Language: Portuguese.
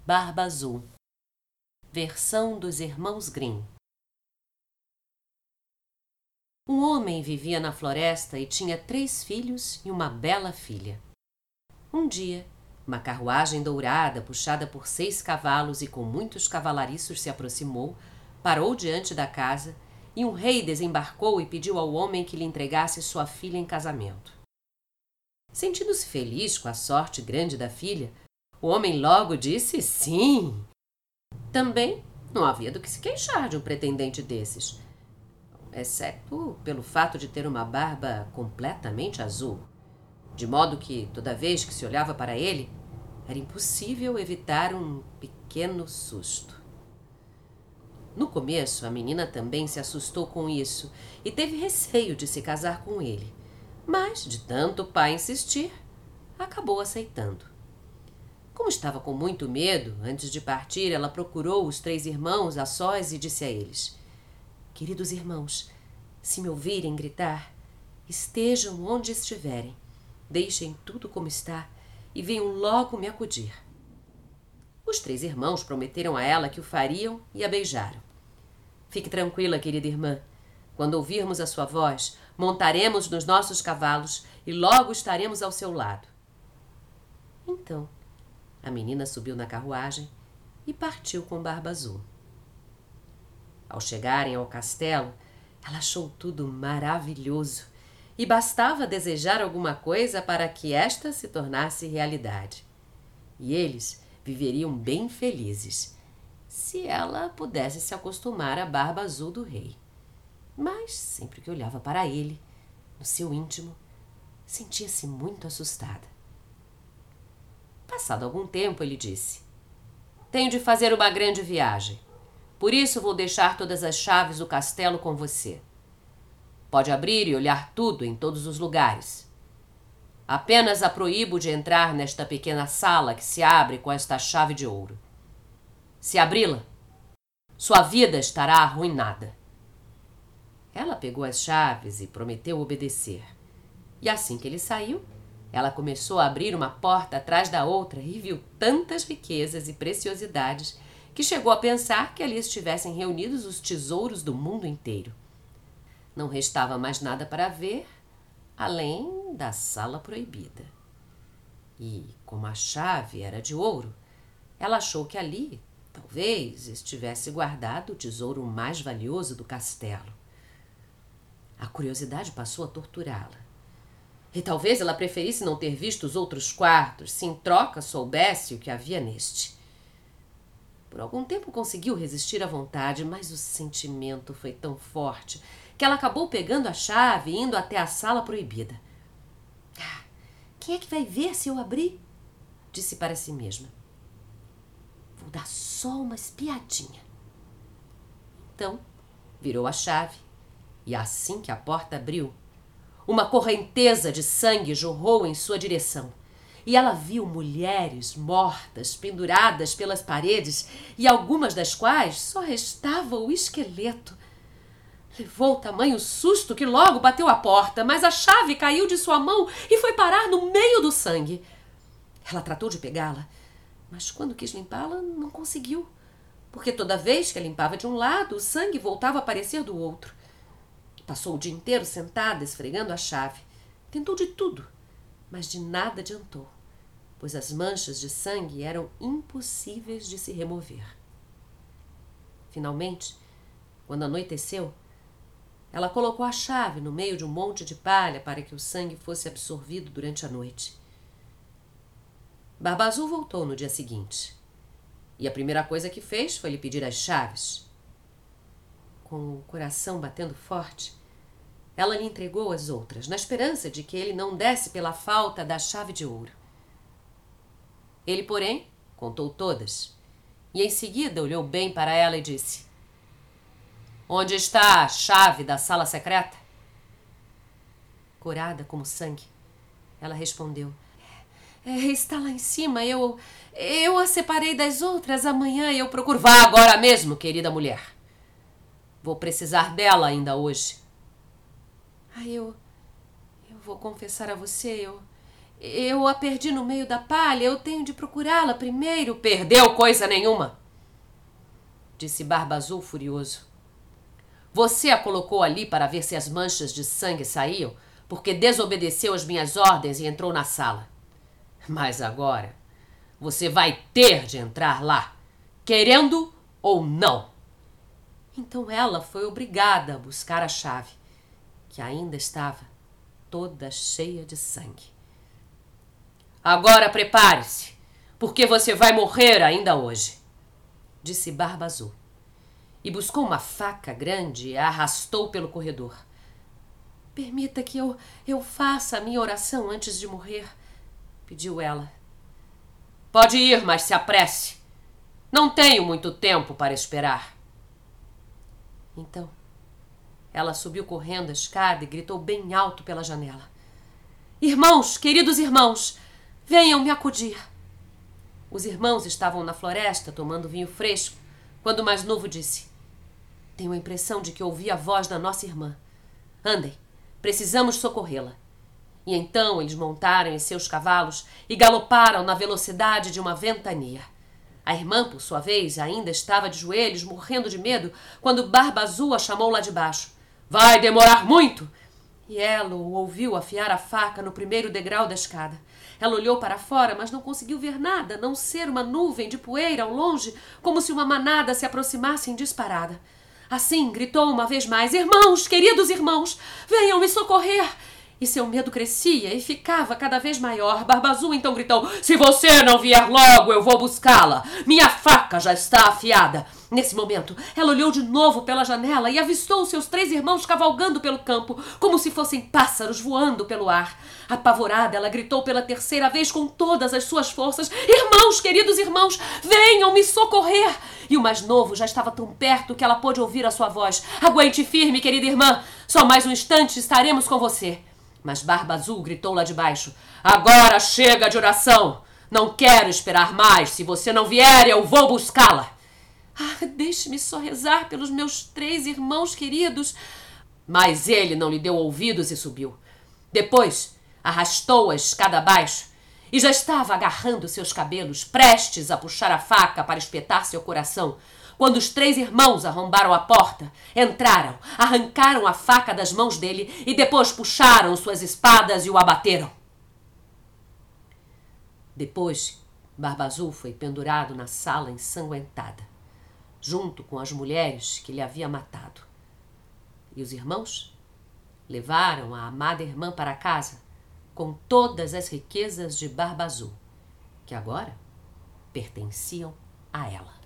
Barba Azul. Versão dos Irmãos Grimm. Um homem vivia na floresta e tinha 3 filhos e uma bela filha. Um dia, uma carruagem dourada, puxada por 6 cavalos e com muitos cavalariços, se aproximou, parou diante da casa e um rei desembarcou e pediu ao homem que lhe entregasse sua filha em casamento. Sentindo-se feliz com a sorte grande da filha, o homem logo disse sim. Também não havia do que se queixar de um pretendente desses, exceto pelo fato de ter uma barba completamente azul, de modo que, toda vez que se olhava para ele, era impossível evitar um pequeno susto. No começo, a menina também se assustou com isso e teve receio de se casar com ele, mas, de tanto o pai insistir, acabou aceitando. Como estava com muito medo, antes de partir, ela procurou os 3 irmãos a sós e disse a eles: "Queridos irmãos, se me ouvirem gritar, estejam onde estiverem, deixem tudo como está e venham logo me acudir." Os 3 irmãos prometeram a ela que o fariam e a beijaram. "Fique tranquila, querida irmã. Quando ouvirmos a sua voz, montaremos nos nossos cavalos e logo estaremos ao seu lado." Então, a menina subiu na carruagem e partiu com Barba Azul. Ao chegarem ao castelo, ela achou tudo maravilhoso e bastava desejar alguma coisa para que esta se tornasse realidade. E eles viveriam bem felizes, se ela pudesse se acostumar à barba azul do rei. Mas, sempre que olhava para ele, no seu íntimo, sentia-se muito assustada. Passado algum tempo, ele disse: "Tenho de fazer uma grande viagem. Por isso vou deixar todas as chaves do castelo com você. Pode abrir e olhar tudo em todos os lugares. Apenas a proíbo de entrar nesta pequena sala que se abre com esta chave de ouro. Se abri-la, sua vida estará arruinada." Ela pegou as chaves e prometeu obedecer. E assim que ele saiu, ela começou a abrir uma porta atrás da outra e viu tantas riquezas e preciosidades que chegou a pensar que ali estivessem reunidos os tesouros do mundo inteiro. Não restava mais nada para ver, além da sala proibida. E, como a chave era de ouro, ela achou que ali, talvez, estivesse guardado o tesouro mais valioso do castelo. A curiosidade passou a torturá-la. E talvez ela preferisse não ter visto os outros quartos, se em troca soubesse o que havia neste. Por algum tempo conseguiu resistir à vontade, mas o sentimento foi tão forte que ela acabou pegando a chave e indo até a sala proibida. "Quem é que vai ver se eu abrir?" disse para si mesma. "Vou dar só uma espiadinha." Então, virou a chave e assim que a porta abriu, uma correnteza de sangue jorrou em sua direção e ela viu mulheres mortas penduradas pelas paredes e algumas das quais só restava o esqueleto. Levou tamanho susto que logo bateu à porta, mas a chave caiu de sua mão e foi parar no meio do sangue. Ela tratou de pegá-la, mas quando quis limpá-la, não conseguiu, porque toda vez que a limpava de um lado, o sangue voltava a aparecer do outro. Passou o dia inteiro sentada, esfregando a chave. Tentou de tudo, mas de nada adiantou, pois as manchas de sangue eram impossíveis de se remover. Finalmente, quando anoiteceu, ela colocou a chave no meio de um monte de palha para que o sangue fosse absorvido durante a noite. Barba Azul voltou no dia seguinte, e a primeira coisa que fez foi lhe pedir as chaves. Com o coração batendo forte, ela lhe entregou as outras, na esperança de que ele não desse pela falta da chave de ouro. Ele, porém, contou todas, e em seguida olhou bem para ela e disse: "Onde está a chave da sala secreta?" Corada como sangue, ela respondeu: "Está lá em cima, eu a separei das outras, amanhã eu procuro." "Vá agora mesmo, querida mulher. Vou precisar dela ainda hoje." Eu vou confessar a você, Eu a perdi no meio da palha. Eu tenho de procurá-la primeiro. Perdeu coisa nenhuma, disse Barba Azul furioso. Você a colocou ali para ver se as manchas de sangue saíam, porque desobedeceu às minhas ordens e entrou na sala. Mas agora você vai ter de entrar lá, querendo ou não. Então ela foi obrigada a buscar a chave, que ainda estava toda cheia de sangue. Agora prepare-se, porque você vai morrer ainda hoje, disse Barba Azul. E buscou uma faca grande e a arrastou pelo corredor. Permita que eu faça a minha oração antes de morrer, pediu ela. Pode ir, mas se apresse. Não tenho muito tempo para esperar. Então, ela subiu correndo a escada e gritou bem alto pela janela. Irmãos, queridos irmãos, venham me acudir. Os irmãos estavam na floresta tomando vinho fresco, quando o mais novo disse: tenho a impressão de que ouvi a voz da nossa irmã. Andem, precisamos socorrê-la. E então eles montaram em seus cavalos e galoparam na velocidade de uma ventania. A irmã, por sua vez, ainda estava de joelhos, morrendo de medo, quando Barba Azul a chamou lá de baixo. Vai demorar muito! E ela o ouviu afiar a faca no primeiro degrau da escada. Ela olhou para fora, mas não conseguiu ver nada, a não ser uma nuvem de poeira ao longe, como se uma manada se aproximasse em disparada. Assim, gritou uma vez mais: irmãos, queridos irmãos, venham me socorrer! E seu medo crescia e ficava cada vez maior. Barba Azul então gritou: se você não vier logo, eu vou buscá-la. Minha faca já está afiada. Nesse momento, ela olhou de novo pela janela e avistou seus 3 irmãos cavalgando pelo campo, como se fossem pássaros voando pelo ar. Apavorada, ela gritou pela 3ª vez com todas as suas forças: irmãos, queridos irmãos, venham me socorrer! E o mais novo já estava tão perto que ela pôde ouvir a sua voz: aguente firme, querida irmã, só mais um instante estaremos com você. Mas Barba Azul gritou lá de baixo: agora chega de oração! Não quero esperar mais. Se você não vier, eu vou buscá-la. Ah, deixe-me só rezar pelos meus 3 irmãos queridos. Mas ele não lhe deu ouvidos e subiu. Depois arrastou a escada abaixo e já estava agarrando seus cabelos, prestes a puxar a faca para espetar seu coração, quando os 3 irmãos arrombaram a porta, entraram, arrancaram a faca das mãos dele e depois puxaram suas espadas e o abateram. Depois, Barba Azul foi pendurado na sala ensanguentada, junto com as mulheres que lhe havia matado. E os irmãos levaram a amada irmã para casa com todas as riquezas de Barba Azul, que agora pertenciam a ela.